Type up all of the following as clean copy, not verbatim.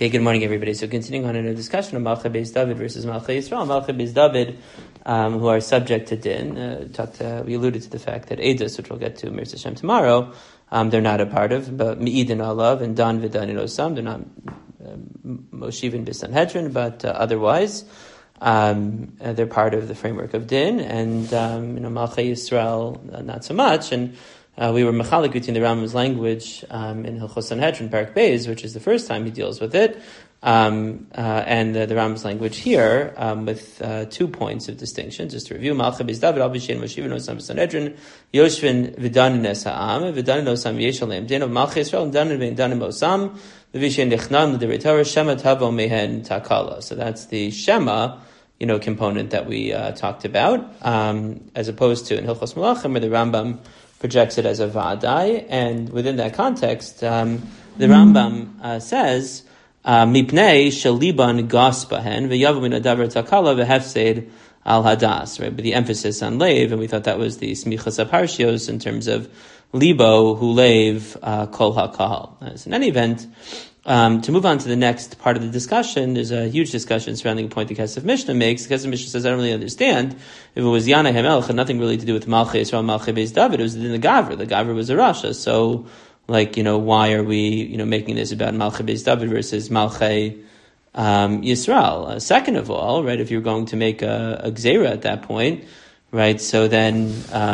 Okay, good morning, everybody. So continuing on in a discussion of Malchei Beis David versus Malchei Yisrael. Malchei Beis David, who are subject to din, we alluded to the fact that Eidos, which we'll get to Mirz Hashem tomorrow, they're not a part of, but Me'idin Alav and Dan V'Danin Osam, they're not Moshivin B'Sanhedrin, but otherwise, they're part of the framework of din, and Malchei Yisrael, not so much, and we were mechalik between the Rambam's language in Hilchos Sanhedrin, Parak Beis, which is the first time he deals with it, and the Rambam's language here with 2 points of distinction. Just to review, Malchei Beis David, Al B'Shein Moshivin Osam Sanhedrin, Yoshvin V'Danin Es Ha'am, V'Danin Osam Yeshalem, Din of Malchei Yisrael, and Danin V'Danim Osam, V'Vishen Dechnan L'Divrei Torah, Shema Tavo Mehen Takala. So that's the Shema, component that we talked about, as opposed to in Hilchos Malachim, where the Rambam projects it as a va'adai, and within that context, the Rambam says, "Mipnei shaliban gaspahen v'yavu min adavar takala v'hefseid al hadas." Right, with the emphasis on leiv, and we thought that was the smichas aparshios in terms of libo hu leiv kol hakahal. So in any event, to move on to the next part of the discussion, there's a huge discussion surrounding a point the Kesef Mishnah makes. The Kesef Mishnah says, I don't really understand. If it was Yana HaMelech, had nothing really to do with Malchei Yisrael, Malchei Beis David, it was in the Gavra. The Gavra was a Rasha. So, why are we, making this about Malchei Beis David versus Malchei Yisrael? Second of all, right, if you're going to make a Gzeira at that point, right, so then,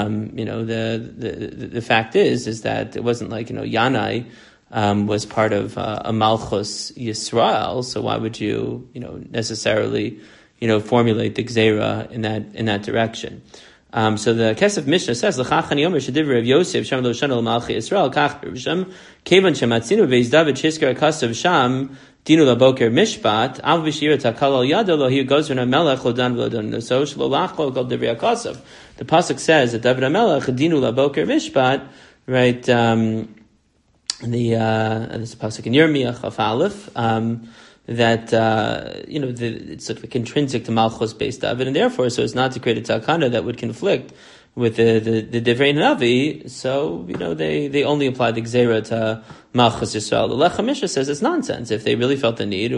the fact is that it wasn't like, Yanai, was part of a Malchus Yisrael, so why would you, necessarily, formulate the Gzeira in that direction? So the Kesef Mishnah says, "L'chachani Omer shedivrei Rav Yosef Sham lo shana Malchei Yisrael kach b'Risham kevan shematzinu Beis David shizkar kasav Sham dinu laboker mishpat av b'shira takal al yado lo hiu gozer melech lo dan v'lo dan so shlo lachlo kol divrei kasav." The pasuk says that David HaMelech dinu laboker mishpat, right? This pasuk in Yirmiyah Chaf Aleph, that it's sort of like intrinsic to Malchus Beis David, and therefore, so as not to create a takana that would conflict with the Divrei Navi. So they only apply the Gzeira to Malchus Yisrael. The Lechem Mishnah says it's nonsense. If they really felt the need,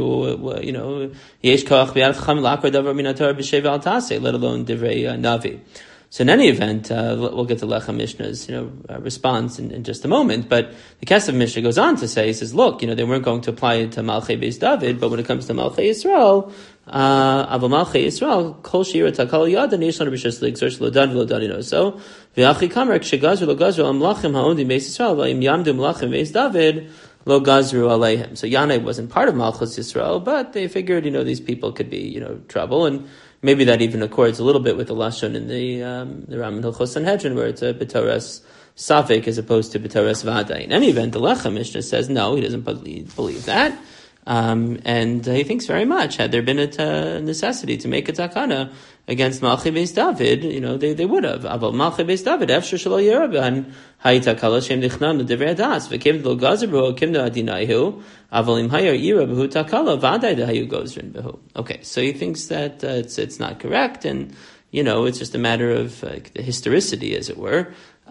yesh koach b'yad chacham l'akar davar min haTorah b'sheva al taseh, let alone Divrei Navi. So in any event, we'll get to Lechem Mishnah's, response in just a moment. But the Kesef Mishnah goes on to say, he says, look, they weren't going to apply it to Malchei Beis David, but when it comes to Malchei Yisrael, Aval Malchei Yisrael, Kol Shira Takal Yad, and Yeshlan B'Shas L'Gzor Shlo Dan V'Lo Danino. So, V'Achi Kamer, K'Shegazru Lo Gazru Al Malachim Ha'ondi Beis Yisrael, V'Im Yamdu Malachim Beis David, Lo Gazru Aleihem. So Yanai wasn't part of Malchus Yisrael, but they figured, these people could be, trouble, and maybe that even accords a little bit with the lashon in the Ram and Hilchos Sanhedrin, where it's a b'toras safek as opposed to b'toras v'adai. In any event, the Lechem Mishnah says no, he doesn't believe that, and he thinks very much had there been a necessity to make a takana against Malchei Beis David, they would have. Aval Malchei Beis David, efshar shelo yeraban hayitakala shem dichnam l'divrei hadas v'kim lo gazerbu kim da adinayu aval im hayar ira b'hu takala v'adai dahayu gozrin b'hu. Okay, so he thinks that it's not correct, and it's just a matter of the historicity, as it were,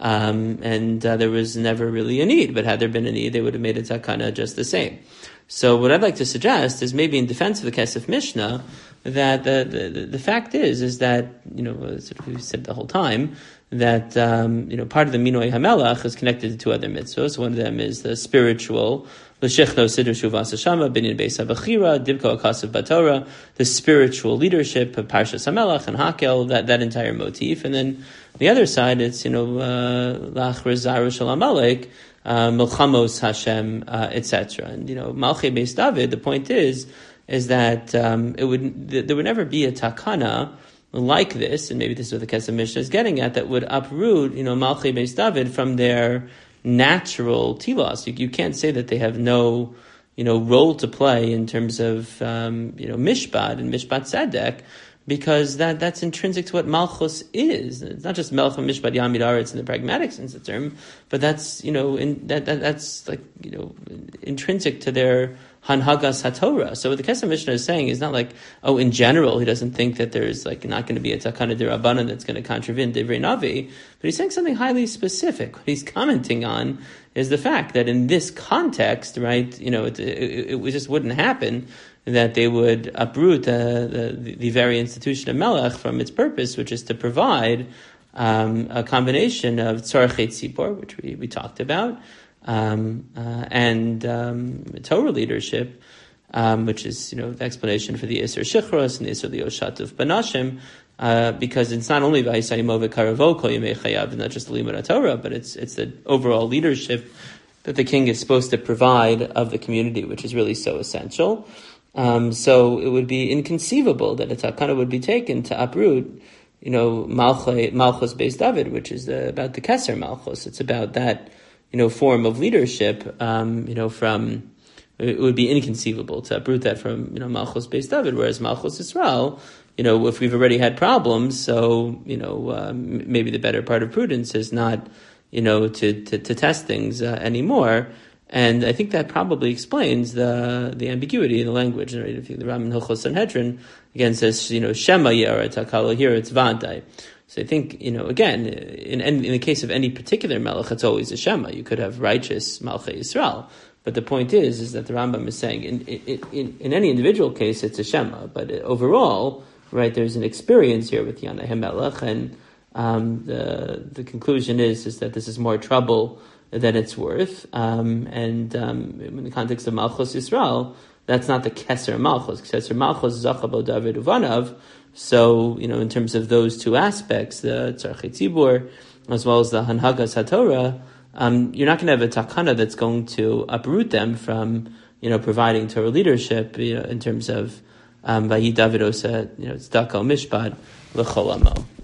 and there was never really a need. But had there been a need, they would have made a takana just the same. So what I'd like to suggest is maybe in defense of the Kesef Mishnah, that the fact is that, sort of we said the whole time, that, part of the Minoi HaMelech is connected to 2 other mitzvahs. One of them is the spiritual, L'shechno Siddur Shuvas Hashama, Binyan Beis HaBechira, Dibko Akasav Batorah, the spiritual leadership of Parshas HaMelech and Hakel, that entire motif. And then the other side, it's, Lach Rezaru Shal HaMelech, Milchamos Hashem, etc. And Malchei Beis David, the point is that there would never be a takana like this, and maybe this is what the Kesef Mishnah is getting at, that would uproot Malchei Beis David from their natural tilas. You can't say that they have no role to play in terms of mishpat and mishpat tzedek, because that's intrinsic to what Malchus is. It's not just Melech Mishpat Yamid Aretz in the pragmatic sense of the term, but that's that's like intrinsic to their Hanhagas HaTorah. So what the Kesef Mishnah is saying is not like, oh, in general, he doesn't think that there's like not going to be a Takana D'Rabbanan that's going to contravene Divrei Navi, but he's saying something highly specific. What he's commenting on is the fact that in this context, right, it just wouldn't happen that they would uproot the very institution of Melech from its purpose, which is to provide a combination of Tzorchei Tzipor, which we talked about, and Torah leadership, which is the explanation for the Isser Shichros and the Isser Leo Shatuf Banashim, because it's not only V'Yisayimo V'Karavo Kol Yemei Chayav, and not just the Limud HaTorah, but it's the overall leadership that the king is supposed to provide of the community, which is really so essential. So it would be inconceivable that a takana would be taken to uproot, Malchus Beis David, which is about the Keser Malchus. It's about that, form of leadership, it would be inconceivable to uproot that from, Malchus Beis David, whereas Malchus Yisrael, if we've already had problems, so, maybe the better part of prudence is not, to test things anymore. And I think that probably explains the ambiguity in the language. Right? If the Ram in Hilchos Sanhedrin again says, Shema Yara Takala, here it's Vantai. So I think, again, in the case of any particular Melech, it's always a Shema. You could have righteous Malchei Yisrael. But the point is that the Rambam is saying in any individual case, it's a Shema. But overall, right, there's an experience here with Yanai HaMelech, and the conclusion is that this is more trouble than it's worth. In the context of Malchus Yisrael, that's not the Keser Malchus. Keser Malchus Zacha Bo David Uvanav. So, in terms of those two aspects, the Tzarchei Tzibur, as well as the Hanhagas HaTorah, you're not going to have a takana that's going to uproot them from, providing Torah leadership, in terms of Vayi David Osa, Tzedakah Mishpat L'chol Amo.